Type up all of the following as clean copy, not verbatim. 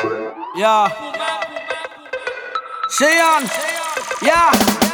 Yeah. Cheyenne. Yeah.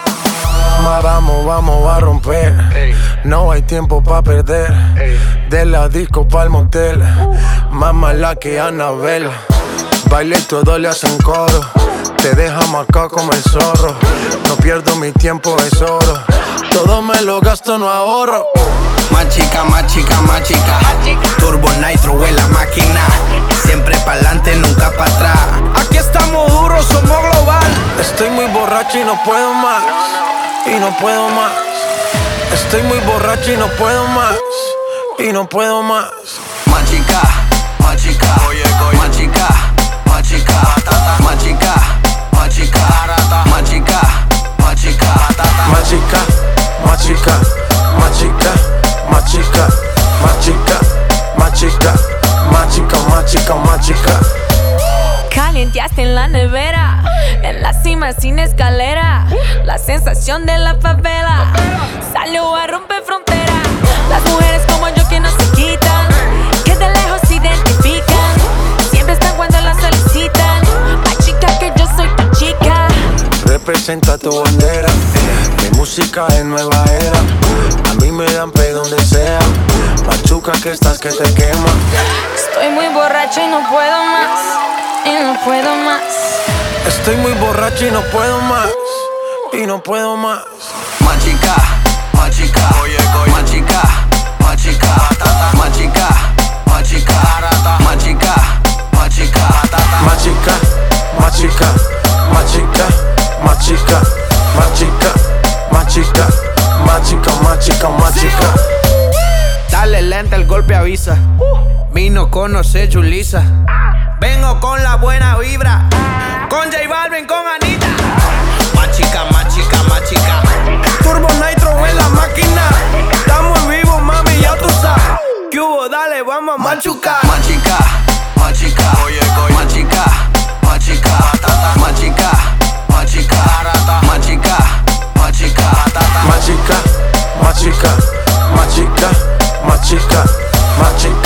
Vamos a romper. No hay tiempo pa' perder. De la disco pa'l motel. Más mala que Anabel. Baile y todo le hacen coro. Te deja marcado como el zorro. No pierdo mi tiempo, es oro. Todo me lo gasto, no ahorro. Más chica, más chica, más chica. Turbo Nitro en la máquina. Siempre pa'lante, nunca pa' atrás. Aquí estamos duros, somos global. Estoy muy borracho y no puedo más. Y no puedo más. Estoy muy borracho y no puedo más. Y no puedo más. Más chica, más chica. Más chica, más chica. Más chica, más chica. Más chica, más chica. Más chica, más chica. Más chica, más chica. Más chica, más chica. Más chica, más chica, más chica. Calienteaste en la nevera, en la cima sin escalera. La sensación de la favela salió a romper frontera. Las mujeres como yo que no se quitan, que de lejos se identifican. Siempre están cuando las solicitan. Más chica que yo soy tu chica. Representa tu bandera. Mi música es nueva era. A mí me dan pe donde sea. Machuca que estás que te quema. Estoy muy borracho y no puedo más. Y no puedo más. Estoy muy borracho y no puedo más. Y no puedo más. Más chica, más chica. Más chica, más chica. Más chica, más chica. Más chica, más chica. Más chica, más chica. Más chica, más chica. Más chica, más chica. Más chica, más chica, más chica. Dale lenta, el golpe avisa. Vino conoce Julissa. Vengo con la buena vibra. Con J Balvin, con Anita. Más chica, más chica, más chica. Turbo Nitro en la máquina. Estamos vivos, mami, ya tú sabes. ¿Qué hubo? Dale, vamos a machucar. Más chica, más chica. Más chica, más chica. Más chica, más chica. Más chica, más chica. Más chica, más chica. Más chica, más chica. Más chica.